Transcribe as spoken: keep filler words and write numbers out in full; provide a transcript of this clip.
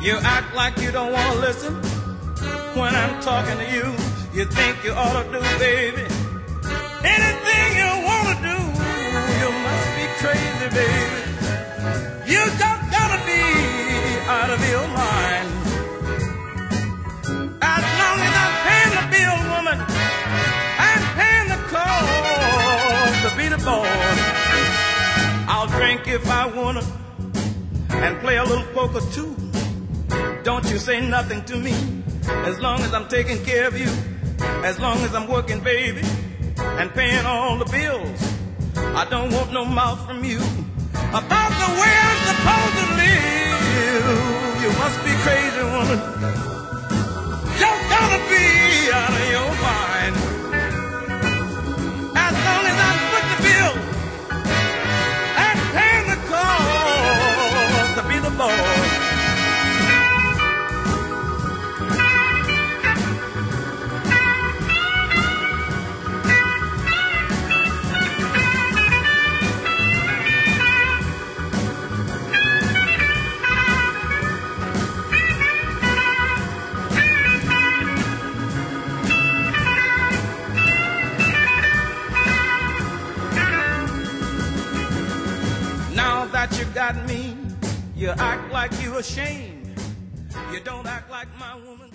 You act like you don't want to listen when I'm talking to you. You think you ought to do, baby, anything you want to do. You must be crazy, baby. You just gotta be out of your mind. As long as I'm paying the bill, woman, I'm paying the cost to be the boss. I'll drink if I wanna and play a little poker too. Don't you say nothing to me as long as I'm taking care of you, as long as I'm working, baby, and paying all the bills. I don't want no mouth from you about the way I'm supposed to live. You must be crazy, woman. You gotta be out of your mind. As long as I put the bill and paying the cost to be the boss. You got me, you act like you ashamed. You don't act like my woman.